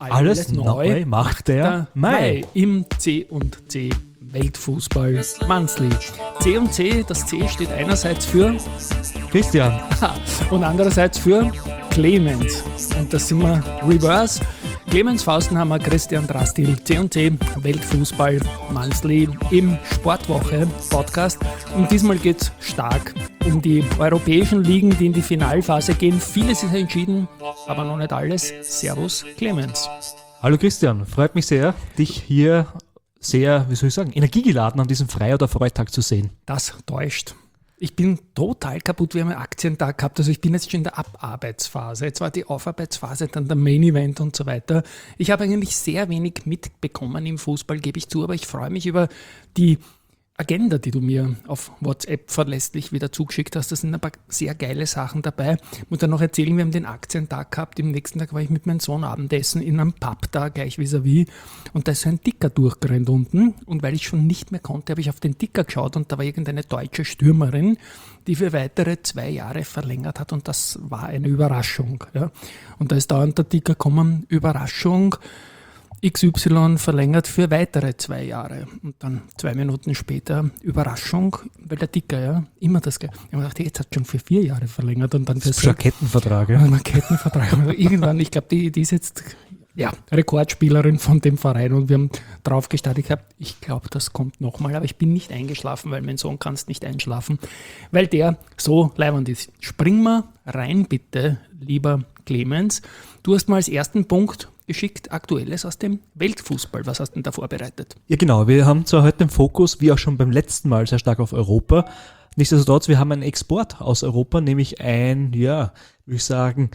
Alles neu macht der Mai. Im C&C Weltfußball Monthly. C&C, das C steht einerseits für Christian und andererseits für Clemens. Und das sind wir reverse. Clemens Faustenhammer, Christian Drastil, C&C Weltfußball Monthly im Sportwoche Podcast. Und diesmal geht es stark um die europäischen Ligen, die in die Finalphase gehen. Vieles ist entschieden, aber noch nicht alles. Servus, Clemens. Hallo Christian, freut mich sehr, dich hier sehr, energiegeladen an diesem Frei- oder Freitag zu sehen. Das täuscht. Ich bin total kaputt. Wir haben einen Aktientag gehabt. Also ich bin jetzt schon in der Abarbeitsphase. Jetzt war die Aufarbeitsphase, dann der Main Event und so weiter. Ich habe eigentlich sehr wenig mitbekommen im Fußball, gebe ich zu, aber ich freue mich über die Agenda, die du mir auf WhatsApp verlässlich wieder zugeschickt hast. Da sind ein paar sehr geile Sachen dabei. Ich muss dann noch erzählen, wir haben den Aktientag gehabt. Am nächsten Tag war ich mit meinem Sohn Abendessen in einem Pub da, gleich vis-à-vis. Und da ist so ein Ticker durchgerannt unten. Und weil ich schon nicht mehr konnte, habe ich auf den Ticker geschaut und da war irgendeine deutsche Stürmerin, die für weitere 2 Jahre verlängert hat. Und das war eine Überraschung. Ja. Und da ist dauernd der Ticker gekommen, Überraschung, XY verlängert für weitere 2 Jahre. Und dann 2 Minuten später, Überraschung, weil der Ticker ja immer das Gleiche. Ich habe gedacht, jetzt hat schon für 4 Jahre verlängert. Und dann für das ist schon ein Kettenvertrag. Ja. Ein Kettenvertrag. Also irgendwann, ich glaube, die ist jetzt Rekordspielerin von dem Verein und wir haben drauf gestartet. Ich glaube, das kommt nochmal, aber ich bin nicht eingeschlafen, weil mein Sohn kann nicht einschlafen, weil der so leibend ist. Spring mal rein bitte, lieber Clemens. Du hast mal als ersten Punkt geschickt Aktuelles aus dem Weltfußball. Was hast du denn da vorbereitet? Ja genau, wir haben zwar heute den Fokus, wie auch schon beim letzten Mal, sehr stark auf Europa. Nichtsdestotrotz, wir haben einen Export aus Europa, nämlich würde ich sagen,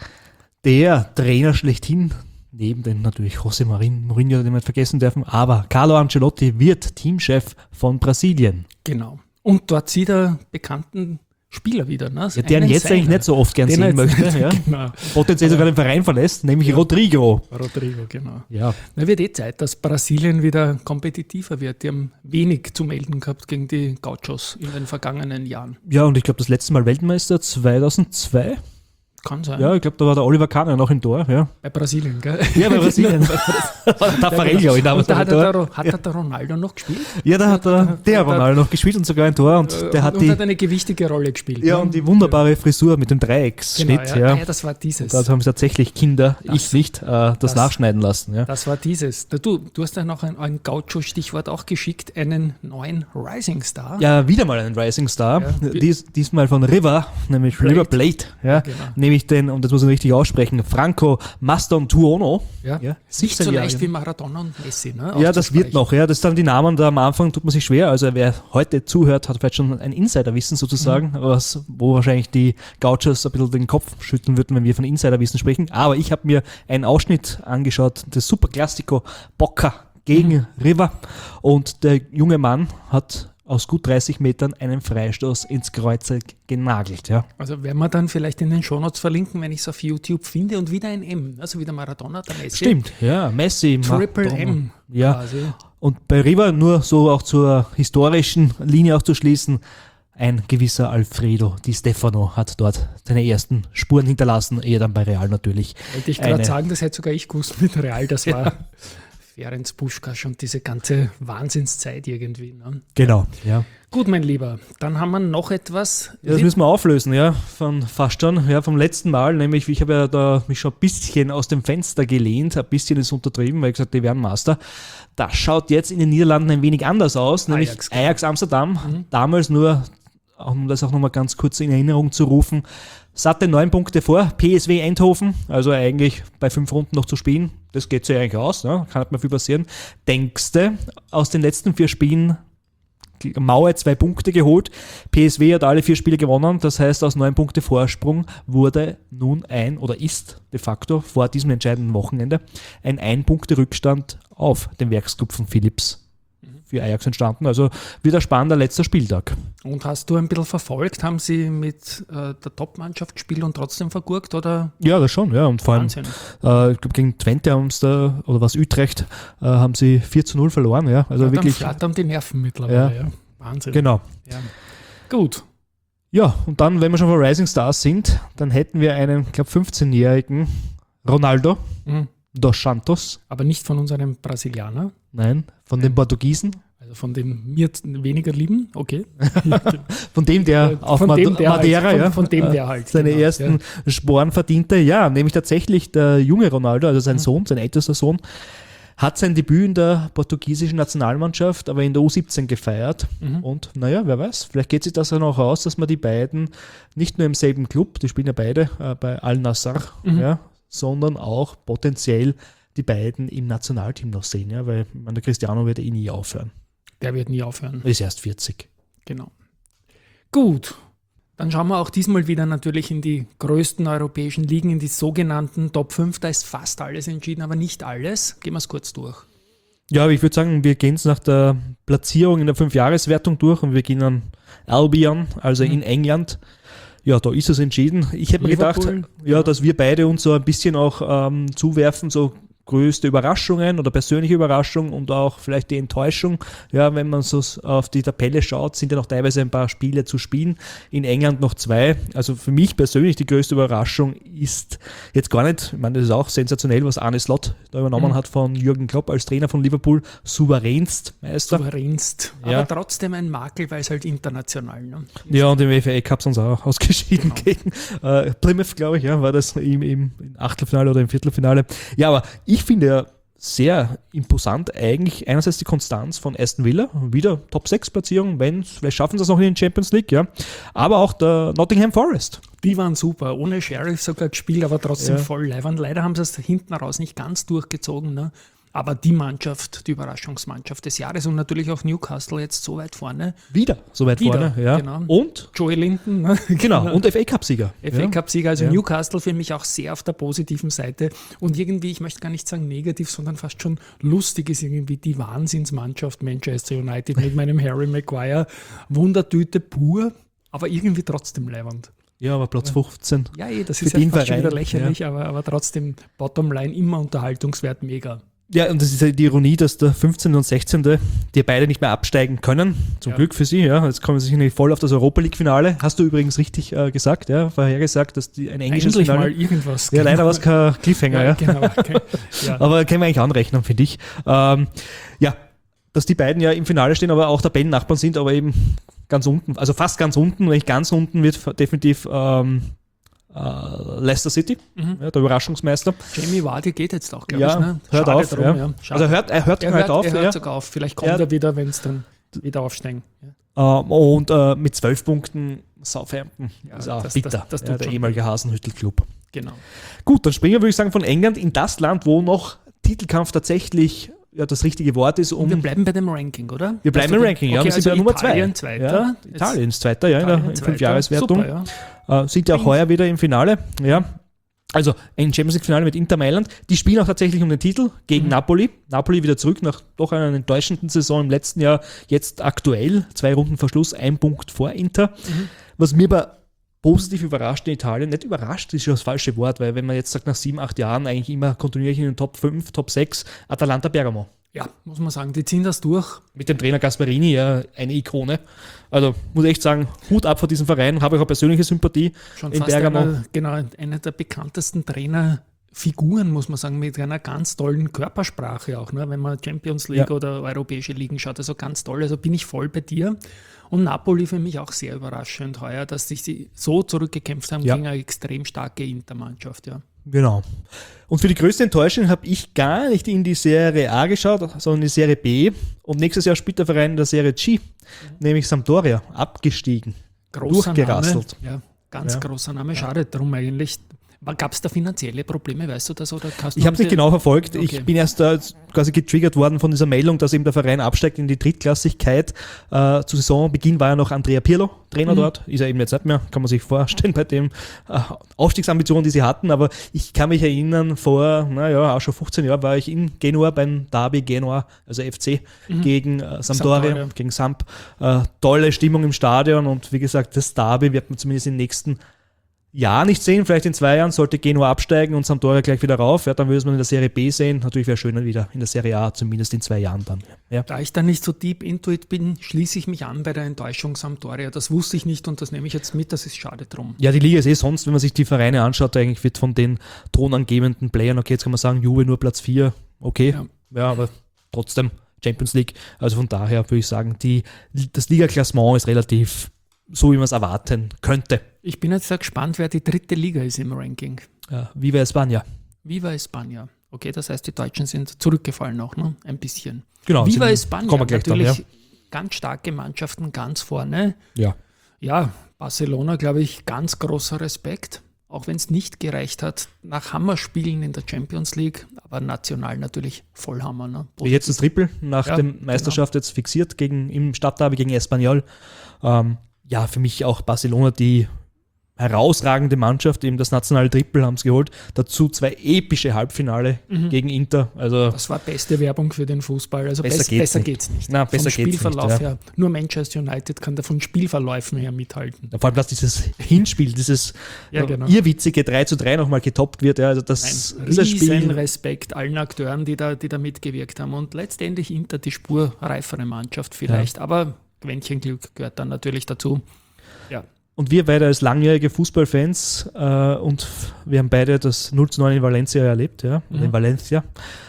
der Trainer schlechthin, neben den natürlich José Mourinho, den wir nicht vergessen dürfen, aber Carlo Ancelotti wird Teamchef von Brasilien. Genau. Und dort sieht er bekannten Spieler wieder. Ne? Ja, den jetzt eigentlich nicht so oft gern sehen möchte. Ja. Genau. Potenziell sogar den Verein verlässt, nämlich Rodrigo. Rodrigo, genau. Ja. Da wird Zeit, dass Brasilien wieder kompetitiver wird. Die haben wenig zu melden gehabt gegen die Gauchos in den vergangenen Jahren. Ja, und ich glaube, das letzte Mal Weltmeister 2002. Kann sein. Ja, ich glaube, da war der Oliver Kahn noch im Tor. Ja. Bei Brasilien, gell? Ja, bei Brasilien. Tafarel, glaube ich, damals. Und da hat der Ronaldo noch gespielt? Ja, da hat der Ronaldo noch gespielt und sogar ein Tor. Und der hat hat eine gewichtige Rolle gespielt. Ja, und die wunderbare Frisur mit dem Dreiecksschnitt. Genau, ja, das war dieses. Und da haben sie tatsächlich Kinder, ich nicht, das nachschneiden lassen. Ja. Das war dieses. Du hast ja noch ein Gaucho-Stichwort auch geschickt, einen neuen Rising Star. Ja, wieder mal einen Rising Star. Ja. Diesmal von River, nämlich River Plate. Ja, genau. Nämlich den, und das muss ich richtig aussprechen, Franco Mastontuono. Ja. Nicht so leicht wie Maradona und Messi. Ne, ja, das wird noch. Ja, das sind die Namen, da am Anfang tut man sich schwer. Also wer heute zuhört, hat vielleicht schon ein Insiderwissen sozusagen, wo wahrscheinlich die Gauchos ein bisschen den Kopf schütteln würden, wenn wir von Insiderwissen sprechen. Aber ich habe mir einen Ausschnitt angeschaut, das Superclásico Boca gegen River. Und der junge Mann hat aus gut 30 Metern einen Freistoß ins Kreuz genagelt. Ja. Also werden wir dann vielleicht in den Shownotes verlinken, wenn ich es auf YouTube finde und wieder ein M, also wieder Maradona, der Messi. Stimmt, ja, Messi. Triple Maradona. M. Ja, quasi. Und bei River nur so auch zur historischen Linie auch zu schließen, ein gewisser Alfredo Di Stefano hat dort seine ersten Spuren hinterlassen, ehe dann bei Real natürlich. Wollte ich gerade sagen, das hätte sogar ich gewusst mit Real, das war Ferenc Puskás und diese ganze Wahnsinnszeit irgendwie. Ne? Genau, ja. Gut, mein Lieber, dann haben wir noch etwas. Ja, das müssen wir auflösen, ja, vom letzten Mal, nämlich ich habe ja da mich schon ein bisschen aus dem Fenster gelehnt, ein bisschen ist untertrieben, weil ich gesagt, die werden Master. Das schaut jetzt in den Niederlanden ein wenig anders aus, nämlich Ajax Amsterdam, damals nur, um das auch nochmal ganz kurz in Erinnerung zu rufen, satte 9 Punkte vor, PSV Eindhoven, also eigentlich bei 5 Runden noch zu spielen, das geht sich eigentlich aus, ne? Kann nicht mehr viel passieren. Denkst du, aus den letzten 4 Spielen Mauer 2 Punkte geholt, PSV hat alle 4 Spiele gewonnen, das heißt aus 9 Punkte Vorsprung wurde nun ist de facto vor diesem entscheidenden Wochenende ein 1-Punkte-Rückstand auf den Werksclub von Philips für Ajax entstanden. Also wieder spannender letzter Spieltag. Und hast du ein bisschen verfolgt? Haben sie mit der Top-Mannschaft gespielt und trotzdem vergurkt? Oder? Ja, das schon. Ja. Und vor allem, ich glaube, gegen Twente Utrecht haben sie 4-0 verloren. Ja. Also wirklich. Dann flattern die Nerven mittlerweile. Ja. Wahnsinn. Genau. Ja. Gut. Ja, und dann, wenn wir schon von Rising Stars sind, dann hätten wir einen, ich glaube, 15-jährigen Ronaldo. Dos Santos. Aber nicht von unserem Brasilianer, Nein, von den Portugiesen. also von dem mir weniger lieben, okay. Von dem, der auf Von dem, der Madeira halt, von dem, der halt. seine genau, ersten Sporen verdiente. Ja, nämlich tatsächlich der junge Ronaldo, also sein Sohn, sein ältester Sohn, hat sein Debüt in der portugiesischen Nationalmannschaft, aber in der U17 gefeiert. Und naja, wer weiß, vielleicht geht sich das ja noch aus, dass man die beiden nicht nur im selben Club, die spielen ja beide bei Al-Nassr, ja, sondern auch potenziell die beiden im Nationalteam noch sehen, ja, weil der Cristiano wird nie aufhören. Der wird nie aufhören. Er ist erst 40. Genau. Gut, dann schauen wir auch diesmal wieder natürlich in die größten europäischen Ligen, in die sogenannten Top 5. Da ist fast alles entschieden, aber nicht alles. Gehen wir es kurz durch. Ja, aber ich würde sagen, wir gehen es nach der Platzierung in der 5-Jahres-Wertung durch und wir gehen an Albion, also in England. Ja, da ist es entschieden. Ich hätte mir gedacht, ja, dass wir beide uns so ein bisschen auch zuwerfen, so größte Überraschungen oder persönliche Überraschungen und auch vielleicht die Enttäuschung. Ja, wenn man so auf die Tabelle schaut, sind ja noch teilweise ein paar Spiele zu spielen. In England noch 2. Also für mich persönlich die größte Überraschung ist jetzt gar nicht, ich meine, das ist auch sensationell, was Arne Slot da übernommen hat von Jürgen Klopp als Trainer von Liverpool. Souveränst Meister. Souveränst. Ja. Aber trotzdem ein Makel, weil es halt international. Ne? Ja, und im FA Cup sind sie auch ausgeschieden gegen Plymouth, glaube ich, ja, war das im Achtelfinale oder im Viertelfinale. Ja, aber ich finde ja sehr imposant eigentlich einerseits die Konstanz von Aston Villa, wieder Top-6-Platzierung, vielleicht schaffen sie es noch in den Champions League, ja, aber auch der Nottingham Forest. Die waren super, ohne Sheriff sogar gespielt, aber trotzdem voll leibend. Leider haben sie es hinten raus nicht ganz durchgezogen, ne? Aber die Mannschaft, die Überraschungsmannschaft des Jahres und natürlich auch Newcastle jetzt so weit vorne. Wieder so weit vorne, ja. Genau. Und? Joey Linton. Ne? Genau, und FA-Cup-Sieger. FA-Cup-Sieger, also Newcastle für mich auch sehr auf der positiven Seite. Und irgendwie, ich möchte gar nicht sagen negativ, sondern fast schon lustig ist irgendwie die Wahnsinnsmannschaft Manchester United mit meinem Harry Maguire. Wundertüte pur, aber irgendwie trotzdem leibend. Ja, aber Platz 15. Ja, das ist ja fast schon wieder lächerlich, aber trotzdem Bottomline immer Unterhaltungswert mega. Ja, und das ist ja die Ironie, dass der 15. und 16., die beide nicht mehr absteigen können. Zum Glück für sie, ja. Jetzt kommen sie sicher nicht voll auf das Europa League-Finale. Hast du übrigens richtig gesagt, ja, vorhergesagt, dass ein englisches Endlich Finale. Mal irgendwas. Ja, leider war es kein Cliffhanger, ja. Genau. Okay. Ja. Aber können wir eigentlich anrechnen, finde ich. Ja, dass die beiden ja im Finale stehen, aber auch Tabellennachbarn sind, aber eben ganz unten, also fast ganz unten, nicht ganz unten wird definitiv Leicester City, der Überraschungsmeister. Jamie Vardy geht jetzt auch, glaube ich. Ne? Hört auf. Drum, ja. Also er hört auf. Er hört sogar auf. Vielleicht kommt er wieder, wenn es dann wieder aufsteigen. Ja. Und mit 12 Punkten Southampton. Ja, ist auch das bitter. Das der ehemalige Hasenhüttel-Club. Genau. Gut, dann springen wir, würde ich sagen, von England in das Land, wo noch Titelkampf tatsächlich das richtige Wort ist. Wir bleiben bei dem Ranking, oder? Wir bleiben im Ranking, ja. Okay, Wir sind bei Nummer 2. Italien Zweiter. Ja, Italien ist Zweiter, ja, in der 5-Jahreswertung. Super, ja. Sind ja auch heuer wieder im Finale, ja. Also ein Champions League-Finale mit Inter Mailand. Die spielen auch tatsächlich um den Titel gegen Napoli. Napoli wieder zurück nach doch einer enttäuschenden Saison im letzten Jahr. Jetzt aktuell 2 Runden vor Schluss, 1 Punkt vor Inter. Was mir aber positiv überrascht in Italien, nicht überrascht ist schon das falsche Wort, weil wenn man jetzt sagt, nach 7, 8 Jahren eigentlich immer kontinuierlich in den Top 5, Top 6, Atalanta Bergamo. Ja, muss man sagen, die ziehen das durch. Mit dem Trainer Gasperini, ja, eine Ikone. Also muss ich echt sagen, Hut ab vor diesem Verein, habe ich auch persönliche Sympathie schon in fast Bergamo. Einer der bekanntesten Trainerfiguren, muss man sagen, mit einer ganz tollen Körpersprache auch, ne? Wenn man Champions League oder europäische Ligen schaut, also ganz toll, also bin ich voll bei dir. Und Napoli für mich auch sehr überraschend heuer, dass sich sie so zurückgekämpft haben gegen eine extrem starke Intermannschaft, ja. Genau. Und für die größte Enttäuschung habe ich gar nicht in die Serie A geschaut, sondern in die Serie B. Und nächstes Jahr spielt der Verein in der Serie G, nämlich Sampdoria, abgestiegen, durchgerasselt. Name, ja, ganz großer Name, schade drum eigentlich. Gab es da finanzielle Probleme, weißt du das? Oder ich habe es nicht genau verfolgt. Okay. Ich bin erst quasi getriggert worden von dieser Meldung, dass eben der Verein absteigt in die Drittklassigkeit. Zu Saisonbeginn war ja noch Andrea Pirlo Trainer dort. Ist er eben jetzt nicht mehr, kann man sich vorstellen, bei den Aufstiegsambitionen, die sie hatten. Aber ich kann mich erinnern, vor, auch schon 15 Jahren war ich in Genua beim Derby Genua, also FC, gegen Sampdoria, gegen Samp. Tolle Stimmung im Stadion und wie gesagt, das Derby wird man zumindest in den nächsten Jahr nicht sehen, vielleicht in 2 Jahren sollte Genua absteigen und Sampdoria gleich wieder rauf, ja, dann würde man in der Serie B sehen. Natürlich wäre schöner wieder in der Serie A, zumindest in 2 Jahren dann. Ja. Da ich da nicht so deep into it bin, schließe ich mich an bei der Enttäuschung Sampdoria. Das wusste ich nicht und das nehme ich jetzt mit, das ist schade drum. Ja, die Liga ist sonst, wenn man sich die Vereine anschaut, eigentlich wird von den thronangebenden Playern, okay, jetzt kann man sagen, Juve nur Platz 4, okay, ja, aber trotzdem Champions League. Also von daher würde ich sagen, das Liga-Klassement ist relativ so, wie man es erwarten könnte. Ich bin jetzt sehr gespannt, wer die 3. Liga ist im Ranking. Viva España. Viva España. Okay, das heißt, die Deutschen sind zurückgefallen auch, ne? Ein bisschen. Genau. Viva España, kommen wir gleich natürlich dann, ganz starke Mannschaften ganz vorne. Ja. Ja, Barcelona, glaube ich, ganz großer Respekt. Auch wenn es nicht gereicht hat, nach Hammerspielen in der Champions League, aber national natürlich Vollhammer. Ne? Jetzt das Triple nach der Meisterschaft jetzt fixiert im Stadtderby gegen Espanyol. Ja, für mich auch Barcelona die herausragende Mannschaft, eben das nationale Triple haben sie geholt. Dazu 2 epische Halbfinale gegen Inter. Also das war beste Werbung für den Fußball. Also besser geht's nicht. Nein, besser vom geht's Spielverlauf nicht, ja. her. Nur Manchester United kann da von Spielverläufen her mithalten. Vor allem, dass dieses Hinspiel, dieses irrwitzige 3:3 nochmal getoppt wird. Ja, also das ist ein Spiel. Respekt allen Akteuren, die da mitgewirkt haben. Und letztendlich Inter die spurreifere Mannschaft vielleicht. Ja. Aber Quäntchen Glück gehört dann natürlich dazu. Ja. Und wir beide als langjährige Fußballfans und wir haben beide das 0:9 in Valencia erlebt, ja, in Valencia,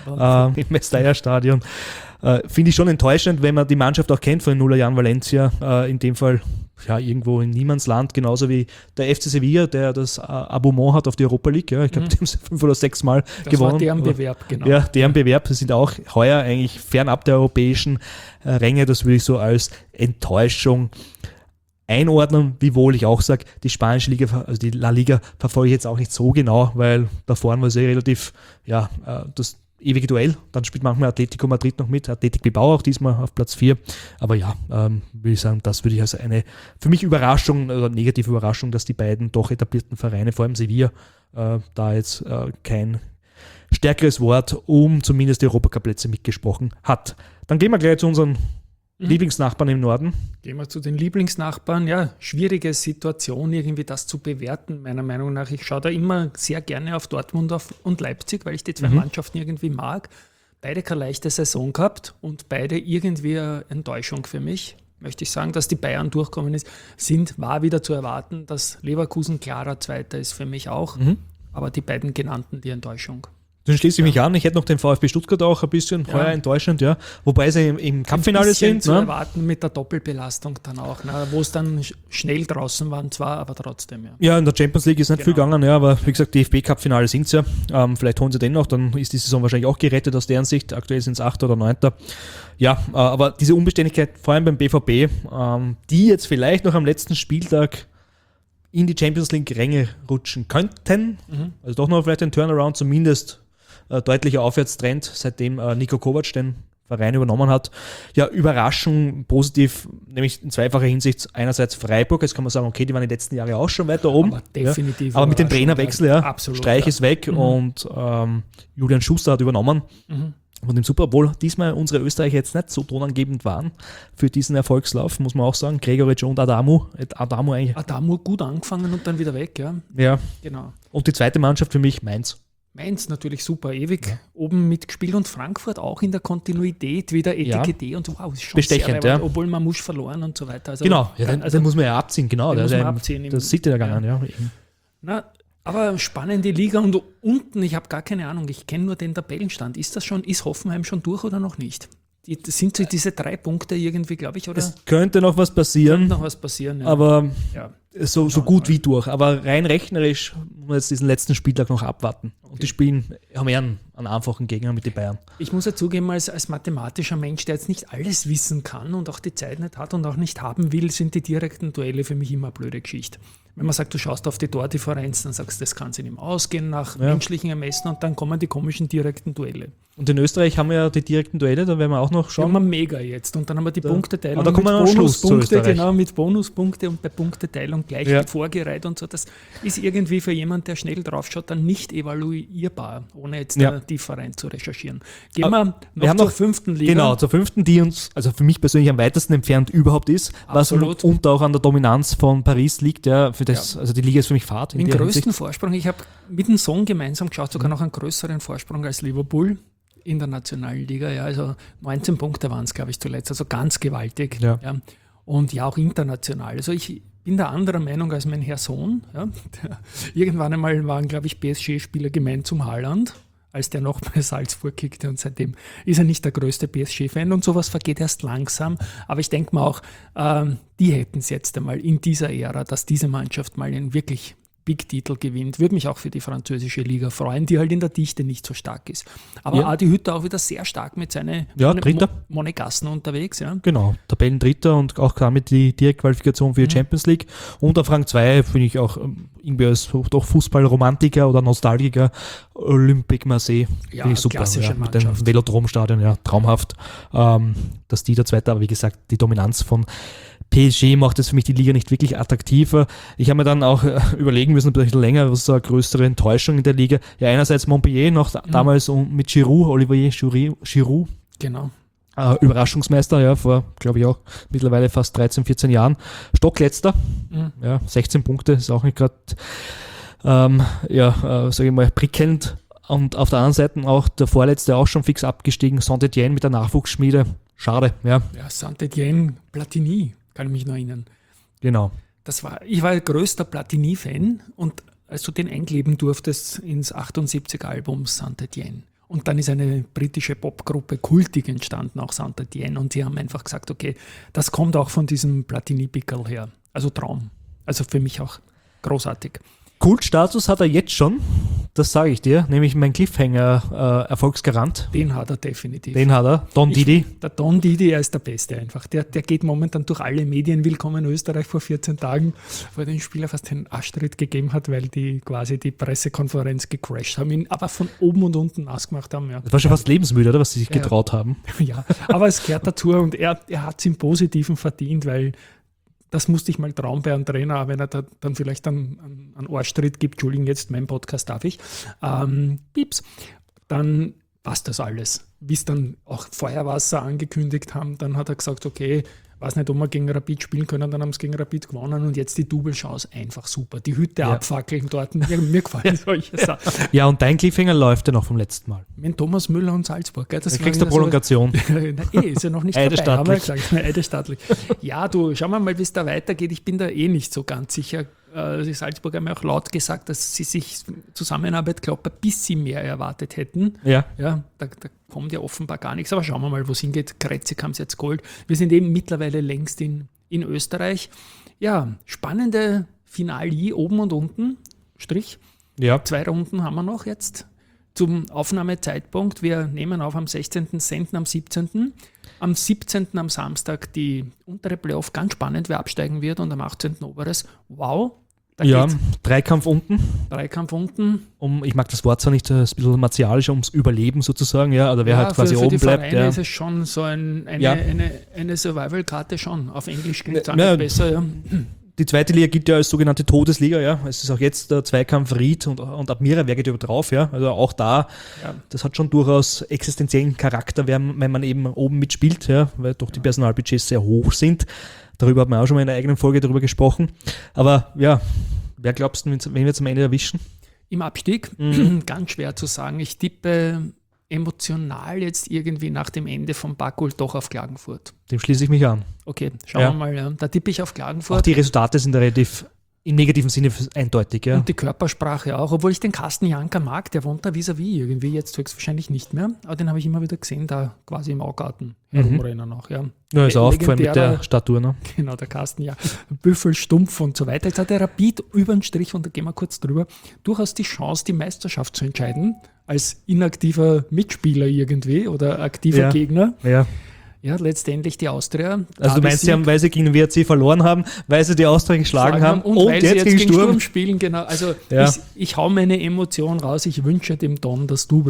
im Mestalla-Stadion. Finde ich schon enttäuschend, wenn man die Mannschaft auch kennt von den Nullerjahren Valencia, in dem Fall ja irgendwo in Niemandsland, genauso wie der FC Sevilla, der das Abonnement hat auf die Europa League. Ja. Ich glaube, die haben 5 oder 6 Mal gewonnen. Das war deren Bewerb, genau. Ja, deren Bewerb. Sie sind auch heuer eigentlich fernab der europäischen Ränge. Das würde ich so als Enttäuschung einordnen, wiewohl ich auch sage, die spanische Liga, also die La Liga, verfolge ich jetzt auch nicht so genau, weil da vorne war es relativ, das ewige Duell. Dann spielt manchmal Atletico Madrid noch mit, Athletic Bilbao auch diesmal auf Platz 4. Aber ja, würde ich sagen, das würde ich als eine für mich Überraschung oder negative Überraschung, dass die beiden doch etablierten Vereine, vor allem Sevilla, da jetzt kein stärkeres Wort um zumindest die Europacup-Plätze mitgesprochen hat. Dann gehen wir gleich zu unseren Lieblingsnachbarn im Norden. Gehen wir zu den Lieblingsnachbarn. Ja, schwierige Situation, irgendwie das zu bewerten, meiner Meinung nach. Ich schaue da immer sehr gerne auf Dortmund und Leipzig, weil ich die 2 Mannschaften irgendwie mag. Beide keine leichte Saison gehabt und beide irgendwie eine Enttäuschung für mich. Möchte ich sagen, dass die Bayern durchkommen war wieder zu erwarten, dass Leverkusen klarer Zweiter ist für mich auch. Aber die beiden genannten die Enttäuschung. Dann schließe ich mich an. Ich hätte noch den VfB Stuttgart auch ein bisschen heuer enttäuschend, ja. Wobei sie im Cup-Finale sind. Zu erwarten mit der Doppelbelastung dann auch, wo es dann schnell draußen waren zwar, aber trotzdem, ja. Ja, in der Champions League ist nicht viel gegangen, ja, aber wie gesagt, DFB-Cup-Finale sind es ja. Vielleicht holen sie den noch, dann ist die Saison wahrscheinlich auch gerettet aus deren Sicht. Aktuell sind es 8. oder 9. Ja, aber diese Unbeständigkeit, vor allem beim BVB, die jetzt vielleicht noch am letzten Spieltag in die Champions League-Ränge rutschen könnten. Also doch noch vielleicht ein Turnaround, zumindest deutlicher Aufwärtstrend, seitdem Niko Kovac den Verein übernommen hat. Ja, Überraschung, positiv, nämlich in zweifacher Hinsicht. Einerseits Freiburg, jetzt kann man sagen, okay, die waren die letzten Jahre auch schon weiter oben. Aber definitiv. Ja. Aber mit dem Trainerwechsel, absolut, Streich ist weg und Julian Schuster hat übernommen. Und im Super Bowl diesmal unsere Österreicher jetzt nicht so tonangebend waren für diesen Erfolgslauf, muss man auch sagen. Gregoritsch und Adamu gut angefangen und dann wieder weg, ja. Ja, genau. Und die zweite Mannschaft für mich, Mainz. Mainz natürlich super, ewig oben mitgespielt und Frankfurt auch in der Kontinuität wieder ETGD und wow, ist schon bestechend, sehr obwohl man Musch verloren und so weiter. Also, genau, den muss man ja abziehen, genau. Den muss man abziehen. Das sieht ja gegangen, ja. Na, aber spannende Liga und unten, ich habe gar keine Ahnung, ich kenne nur den Tabellenstand. Ist Hoffenheim schon durch oder noch nicht? Das sind so diese 3 Punkte irgendwie, glaube ich, oder? Es könnte noch was passieren. Ja. Aber so gut wie durch. Aber rein rechnerisch muss man jetzt diesen letzten Spieltag noch abwarten. Und die haben eher einen einfachen Gegner mit den Bayern. Ich muss ja zugeben, als mathematischer Mensch, der jetzt nicht alles wissen kann und auch die Zeit nicht hat und auch nicht haben will, sind die direkten Duelle für mich immer eine blöde Geschichte. Wenn man sagt, du schaust auf die Tordifferenz, dann sagst du, das kann sich nicht mehr ausgehen nach menschlichen Ermessen und dann kommen die komischen direkten Duelle. Und in Österreich haben wir ja die direkten Duelle, da werden wir auch noch Schauen schauen. wir mega jetzt. Und dann haben wir die Punkteteilung da kommen wir am Schluss zu Bonuspunkte, Österreich. genau, mit Bonuspunkte und bei Punkteteilung gleich Ja. vorgereiht und so. Das ist irgendwie für jemanden, der schnell draufschaut, dann nicht evaluierbar, ohne jetzt Ja. da tiefer rein zu recherchieren. Gehen wir wir haben zur noch- 5. Liga. Genau, zur 5., die uns, also für mich persönlich am weitesten entfernt überhaupt ist, was Absolut. und auch an der Dominanz von Paris liegt. Ja, für das, Also die Liga ist für mich Fahrt. in Den der größten Hinsicht. Vorsprung, ich habe mit dem Sohn gemeinsam geschaut, sogar noch einen größeren Vorsprung als Liverpool in der Nationalliga. Ja, also 19 Punkte waren es, glaube ich, zuletzt, also ganz gewaltig. Ja. Und ja, auch international. Also ich bin da anderer Meinung als mein Herr Sohn. Ja. Irgendwann einmal waren, glaube ich, PSG-Spieler gemein zum Haaland, als der noch bei Salzburg kickte, und seitdem ist er nicht der größte PSG-Fan und sowas vergeht erst langsam. Aber ich denke mal auch, die hätten es jetzt einmal in dieser Ära, dass diese Mannschaft mal einen wirklich Big-Titel gewinnt. Würde mich auch für die französische Liga freuen, die halt in der Dichte nicht so stark ist. Aber Ja. Adi Hütter auch wieder sehr stark mit seinen Dritter. Monegassen unterwegs. Ja. Genau, Tabellendritter und auch damit die Direktqualifikation für die Champions League. Und auf Rang 2 finde ich auch irgendwie als doch Fußballromantiker oder Nostalgiker Olympique Marseille. Ja, Finde ich super. klassische Mit dem Mannschaft. Velodromstadion, ja, traumhaft. Dass die der Zweite, aber wie gesagt, die Dominanz von PSG macht es für mich die Liga nicht wirklich attraktiver. Ich habe mir dann auch überlegen müssen, ein bisschen länger, was ist so eine größere Enttäuschung in der Liga. Ja, einerseits Montpellier noch damals mit Giroud, Olivier Giroud, Genau. Überraschungsmeister, ja, vor, glaube ich auch, mittlerweile fast 13, 14 Jahren. Stockletzter, ja, 16 Punkte, ist auch nicht gerade, sage ich mal, prickelnd. Und auf der anderen Seite auch der Vorletzte auch schon fix abgestiegen, Saint-Étienne mit der Nachwuchsschmiede. Schade, ja, Ja, Saint-Étienne, Platini, kann ich mich noch erinnern. genau. Ich war größter Platini-Fan und als du den einkleben durftest ins 78-Album Saint-Étienne. Und dann ist eine britische Popgruppe kultig entstanden, auch Saint-Étienne. Und sie haben einfach gesagt, okay, das kommt auch von diesem Platini-Pickel her. Also Traum. Also für mich auch großartig. Kultstatus hat er jetzt schon, das sage ich dir, nämlich mein Cliffhanger-Erfolgsgarant. Den hat er definitiv. Den hat er, Don Didi. Der Don Didi, er ist der Beste einfach. Der geht momentan durch alle Medien. Willkommen in Österreich vor 14 Tagen, wo er den Spieler fast einen Arschtritt gegeben hat, weil die quasi die Pressekonferenz gecrashed haben, ihn aber von oben und unten nass gemacht haben. Ja. Das war schon fast lebensmüde, oder, was sie sich getraut haben. Ja, aber es gehört dazu und er hat es im Positiven verdient, weil das musste ich mal trauen bei einem Trainer, wenn er da dann vielleicht einen Arschtritt gibt, Entschuldigung, jetzt mein Podcast darf ich, Pieps, dann passt das alles. Wie es dann auch Feuerwasser angekündigt haben, dann hat er gesagt, okay, weiß nicht, ob wir gegen Rapid spielen können, dann haben sie gegen Rapid gewonnen und jetzt die Double-Chance, einfach super. Die Hütte abfackeln dort, mir gefallen solche Sachen. Ja, und dein Cliffhanger läuft ja noch vom letzten Mal. Mit Thomas Müller und Salzburg. Gell, das Du kriegst eine Prolongation. Ist ja noch nicht vorbei, Eidesstattlich. haben wir gesagt. Eidesstattlich. Ja, du, schauen wir mal, wie es da weitergeht. Ich bin da nicht so ganz sicher. Die Salzburger haben ja auch laut gesagt, dass sie sich Zusammenarbeit, glaube ich, ein bisschen mehr erwartet hätten. Ja. Ja, da kommt ja offenbar gar nichts. Aber schauen wir mal, wo es hingeht. Kretzig haben sie jetzt geholt. Wir sind eben mittlerweile längst in Österreich. Ja, spannende Finale oben und unten. Strich. Ja. 2 Runden haben wir noch jetzt zum Aufnahmezeitpunkt. Wir nehmen auf am 16., senden am 17. Am 17. am Samstag die untere Playoff, ganz spannend, wer absteigen wird, und am 18. oberes. Wow, da geht's. Dreikampf unten. Dreikampf unten. Ich mag das Wort zwar nicht, das ist ein bisschen martialischer, ums Überleben sozusagen, ja, oder wer halt quasi für oben die bleibt. Vereine Ja. ist es schon so eine Survival-Karte schon. Auf Englisch klingt es auch Ja, nicht besser. Ja. Die zweite Liga gilt ja als sogenannte Todesliga, ja. Es ist auch jetzt der Zweikampf Ried und Admira, wer geht über drauf, ja. Also auch da, das hat schon durchaus existenziellen Charakter, wenn man eben oben mitspielt, ja, weil doch die Personalbudgets sehr hoch sind. Darüber hat man auch schon mal in einer eigenen Folge darüber gesprochen. Aber ja, wer glaubst du, wenn wir zum Ende erwischen? Im Abstieg, ganz schwer zu sagen. Ich tippe emotional jetzt irgendwie nach dem Ende von Bakul doch auf Klagenfurt. Dem schließe ich mich an. Okay, schauen wir mal. Ja. Da tippe ich auf Klagenfurt. Auch die Resultate sind relativ im negativen Sinne eindeutig, ja. Und die Körpersprache auch, obwohl ich den Carsten Janker mag, der wohnt da vis-à-vis irgendwie, jetzt höchstwahrscheinlich nicht mehr, aber den habe ich immer wieder gesehen, da quasi im Augarten herumrennen auch, ja. Ja, ist auch aufgefallen mit Legendärer- der Statue, ne? Genau, der Carsten, ja. Büffel, Stumpf und so weiter. Jetzt hat der Rapid über den Strich, und da gehen wir kurz drüber, durchaus die Chance, die Meisterschaft zu entscheiden, als inaktiver Mitspieler irgendwie oder aktiver Gegner. Ja. Ja, letztendlich die Austria. Also du meinst, sie haben, weil sie gegen WRC verloren haben, weil sie die Austria geschlagen haben und weil sie jetzt gegen Sturm spielen, genau. Also Ja. ich hau meine Emotion raus, ich wünsche dem Don das Double.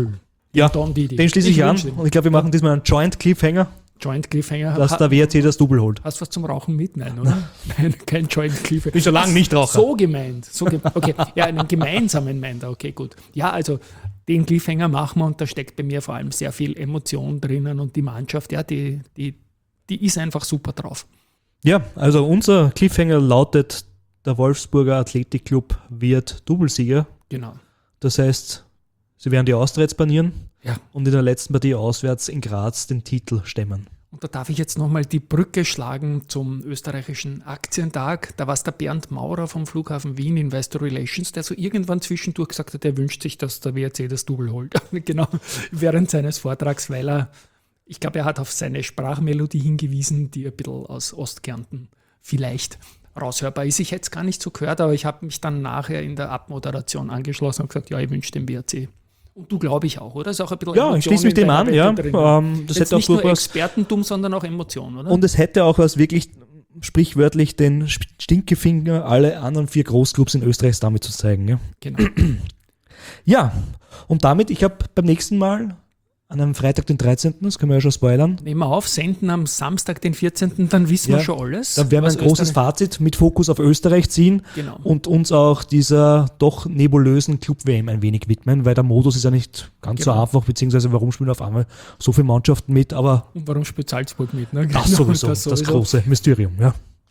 Ja, Don Didi. den schließe ich an. wünsche ihm. Und ich glaube, wir machen diesmal einen Joint Cliffhanger, Joint Cliffhanger. dass der WRC das Double holt. Hast du was zum Rauchen mit? Nein, oder? Nein, kein Joint Cliffhanger. Bin schon lange nicht Raucher. So gemeint. Okay, ja, einen gemeinsamen meint er. Okay, gut. Ja, also den Cliffhanger machen wir und da steckt bei mir vor allem sehr viel Emotion drinnen und die Mannschaft, ja, die ist einfach super drauf. Ja, also unser Cliffhanger lautet, der Wolfsburger Athletikclub wird Doublesieger. Genau. Das heißt, sie werden die Austria jetzt banieren Ja. und in der letzten Partie auswärts in Graz den Titel stemmen. Und da darf ich jetzt nochmal die Brücke schlagen zum österreichischen Aktientag. Da war es der Bernd Maurer vom Flughafen Wien Investor Relations, der so irgendwann zwischendurch gesagt hat, er wünscht sich, dass der WRC das Double holt. Genau, während seines Vortrags, weil ich glaube, er hat auf seine Sprachmelodie hingewiesen, die ein bisschen aus Ostkärnten vielleicht raushörbar ist. Ich hätte es gar nicht so gehört, aber ich habe mich dann nachher in der Abmoderation angeschlossen und gesagt, ja, ich wünsche dem WRC. Und du, glaube ich, auch, oder? Ist auch ein bisschen Ja, ich schließe mich dem an, ja. Das Das hätte auch nicht nur durchaus. Expertentum, sondern auch Emotion, oder? Und es hätte auch was wirklich sprichwörtlich den Stinkefinger alle anderen 4 Großclubs in Österreich damit zu zeigen. Ja, Genau. ja. Und damit, ich habe beim nächsten Mal an einem Freitag, den 13., das können wir ja schon spoilern, Nehmen wir auf, senden am Samstag, den 14., dann wissen wir Ja, schon alles. dann werden wir was ein großes Österreich- Fazit mit Fokus auf Österreich ziehen Genau. und uns auch dieser doch nebulösen Club-WM ein wenig widmen, weil der Modus ist ja nicht ganz so Genau. einfach, beziehungsweise warum spielen auf einmal so viele Mannschaften mit, aber Und warum spielt Salzburg mit? Ne? das Genau, sowieso, das große Mysterium. Ja.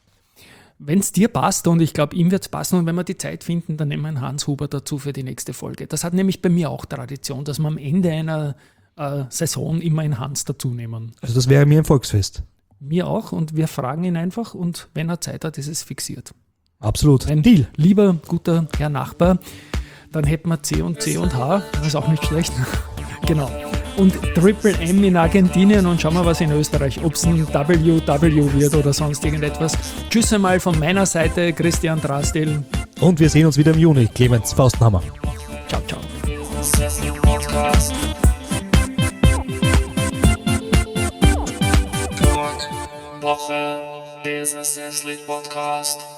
Wenn es dir passt, und ich glaube, ihm wird es passen, und wenn wir die Zeit finden, dann nehmen wir einen Hans Huber dazu für die nächste Folge. Das hat nämlich bei mir auch Tradition, dass wir am Ende einer Saison immer einen Hans dazu nehmen. Also das wäre mir ein Volksfest. Mir auch, und wir fragen ihn einfach, und wenn er Zeit hat, ist es fixiert. Absolut. Ein Deal. lieber, guter Herr Nachbar, dann hätten wir C und H, das ist auch nicht schlecht. Genau. Und Triple M in Argentinien, und schauen wir, was in Österreich, ob es ein WW wird oder sonst irgendetwas. Tschüss einmal von meiner Seite, Christian Drastil. Und wir sehen uns wieder im Juni. Clemens Fausthammer. Ciao, ciao. Woche, Business Podcast.